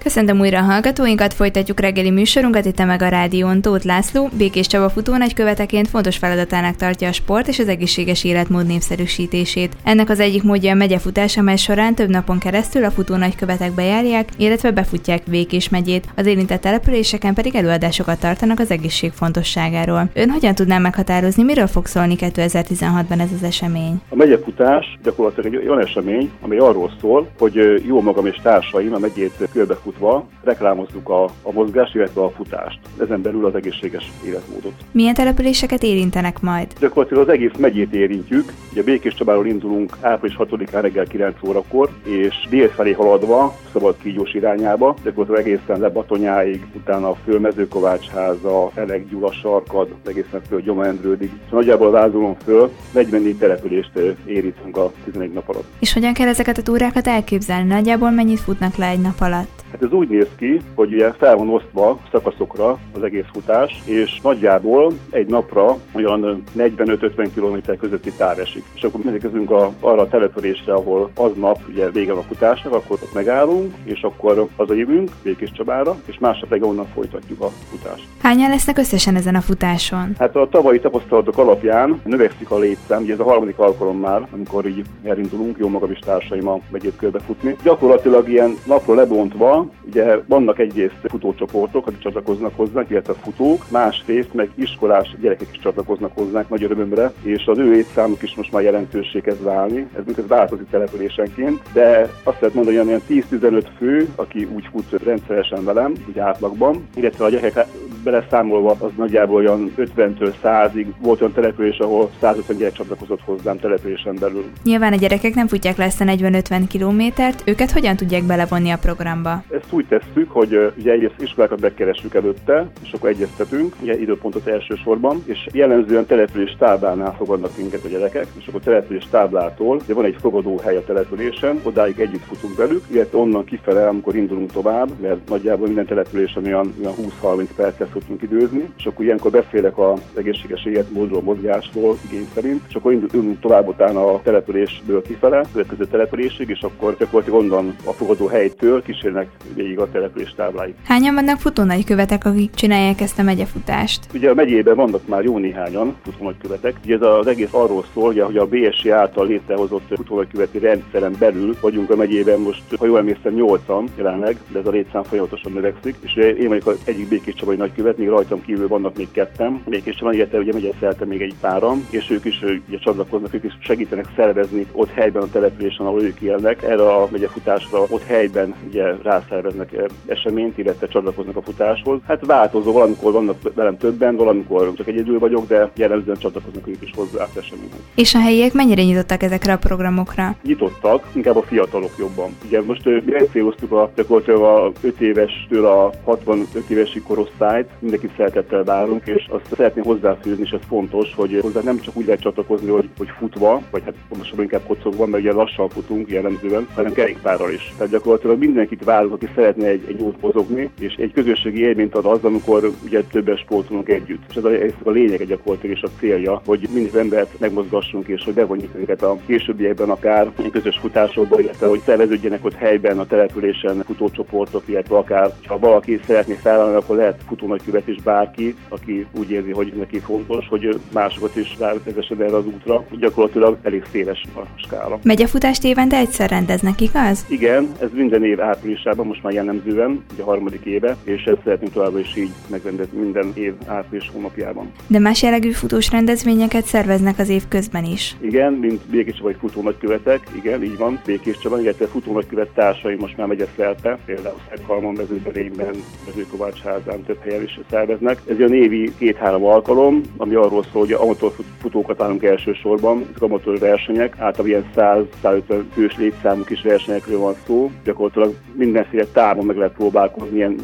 Köszöntöm újra a hallgatóinkat, folytatjuk reggeli műsorunkat itt a Mega Rádión. Tóth László, Békés Csaba futónagyköveteként fontos feladatának tartja a sport és az egészséges életmód népszerűsítését. Ennek az egyik módja a megyefutás, amely során több napon keresztül a futónagykövetek bejárják, illetve befutják Békés megyét. Az érintett településeken pedig előadásokat tartanak az egészség fontosságáról. Ön hogyan tudná meghatározni, miről fog szólni 2016-ban ez az esemény? A megyefutás gyakorlatilag egy olyan esemény, amely arról szól, hogy jó magam és társaim a megyét körbefutva reklámozzuk a mozgást, illetve a futást. Ezen belül az egészséges életmódot. Milyen településeket érintenek majd? Gyakorlatilag az egész megyét érintjük. Ugye Békés Csabáról indulunk április 6-án reggel 9 órakor, és dél felé haladva, Szabadkígyós irányába, gyakorlatilag egészen le Batonyáig, utána a Föl-Mezőkovácsháza, Elek, Gyula, Sarkad, egészen föl Gyoma-Endrődig. Nagyjából vázolom föl, 44 települést érintünk a 11 nap alatt. És hogyan kell ezeket a túrákat elképzelni? Nagyjából mennyit futnak le egy nap alatt? Hát ez úgy néz ki, hogy ugye fel van osztva szakaszokra az egész futás, és nagyjából egy napra olyan 45-50 km közötti táv esik. És akkor megérkezünk arra a településre, ahol aznap ugye vége a futásnak, akkor ott megállunk, és akkor hazajövünk Békés Csabára, és másnap meg onnan folytatjuk a futást. Hányan lesznek összesen ezen a futáson? Hát a tavalyi tapasztalatok alapján növekszik a létszám, ugye ez a harmadik alkalom már, amikor így elindulunk, jó magam is társaim a megyét körbefutni. Gyakorlatilag ilyen napról lebontva, ugye vannak egyrészt futócsoportok, akik csatlakoznak hozzánk, illetve futók, másrészt meg iskolás gyerekek is csatlakoznak hozzánk nagy örömömre, és az ő létszámuk is most már jelentőssé kezd válni. Ez változik településenként, de azt lehet mondani, hogy olyan 10-15 fő, aki úgy fut rendszeresen velem, úgy átlagban, illetve a gyerekek beleszámolva az nagyjából olyan 50-től 100-ig volt olyan település, ahol 150 gyerek csatlakozott hozzám településen belül. Nyilván a gyerekek nem futják le ezt a 40-50 kilométert, őket hogyan tudják belevonni a programba? Ezt úgy tesszük, hogy ugye egyrészt iskolákat megkeressük előtte, és akkor egyeztetünk, ugye időpontot elsősorban, és jellemzően település táblánál fogadnak minket a gyerekek, és akkor település táblától ugye van egy fogadóhely a településen, odáig együtt futunk velük, illetve onnan kifele, amikor indulunk tovább, mert nagyjából minden településen olyan 20-30 percet szoktunk időzni, és akkor ilyenkor beszélek az egészséges életmódról, mozgásról, igény szerint, és akkor indulunk tovább utána a településből kifele, a következő településig, és akkor gyakorlatilag onnan a fogadóhelytől kísérnek végig a település tábláig. Hányan vannak futónagykövetek, akik csinálják ezt a megyefutást? Ugye a megyében vannak már jó néhányan futónagykövetek. Ugye ez az egész arról szól, hogy a BSC által létrehozott futónagyköveti rendszeren belül vagyunk a megyében most, ha jól emlékszem, 8-an jelenleg, de ez a létszám folyamatosan növekszik. És én vagyok az egyik Békés Csabai nagykövet, még rajtam kívül vannak még ketten. Békés Csabai, illetve ugye megyeszerte még egy páran, és ők is ugye csatlakoznak, ők is segítenek szervezni ott helyben a településen, ahol ők élnek. Erre a megyefutásra ott helyben ugye rászerveznek eseményt, illetve csatlakoznak a futáshoz. Hát változó, valamikor vannak velem többen, valamikor csak egyedül vagyok, de jellemzően csatlakoznak ők is hozzá az eseményhez. És a helyiek mennyire nyitottak ezekre a programokra? Nyitottak, inkább a fiatalok jobban. Ugye most mi elcéloztuk gyakorlatilag a 5 évestől a 65 évesi korosztályt, mindenkit szeretettel várunk, és azt szeretném hozzáfűzni, és ez fontos, hogy hozzá nem csak úgy lehet csatlakozni, hogy futva, vagy hát pontosabban inkább kocogva, mert ugye lassan futunk jellemzően, hanem kerékpárral is. Tehát gyakorlatilag mindenkit várunk, aki szeretne egy jót mozogni, és egy közösségi élményt ad az, amikor ugye többen sportolunk együtt. És ez a lényeg gyakorlatilag és a célja, hogy minden embert megmozgassunk, és hogy bevonjuk őket a későbbiekben akár közös futásokba, illetve hogy szerveződjenek ott helyben a településen futócsoportok, illetve akár ha valaki szeretné felállni, akkor lehet futónagykövet is bárki, aki úgy érzi, hogy neki fontos, hogy másokat is rávezessen erre az útra. Gyakorlatilag elég széles a skála. Megyefutást évente egyszer rendeznek, igaz? Igen, ez minden év áprilisában, most már jellemzően, ugye a harmadik éve, és ezt szeretnénk továbbra is így megrendezni minden év április hónapjában. De más jellegű futós rendezvényeket szerveznek az év közben is. Igen, mint Békés Csabai futónagykövetek, igen, így van, Békés Csabai, illetve futónagykövet társai most már megyeszerte, például Szeghalmon, Mezőberényben, Mezőkovácsházán több helyen is szerveznek. Ez olyan évi 2-3 alkalom, ami arról szól, hogy amatőr futókat állunk elsősorban, ezek amatőr versenyek, általában ilyen 100-150 fős létszámú kis versenyekről van szó, gyakorlatilag mindenféle távon meg lehet próbálkozni, ilyen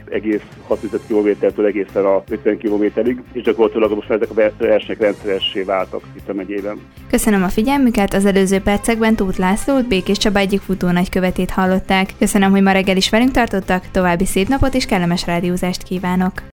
4,6 km-től egészen a 50 km-ig, és gyakorlatilag most ezek a versenyek rendszeressé váltak itt a megyében. Köszönöm a figyelmüket, az előző percekben Tóth Lászlót, Békés Csaba egyik futónagykövetét hallották. Köszönöm, hogy ma reggel is velünk tartottak, további szép napot és kellemes rádiózást kívánok!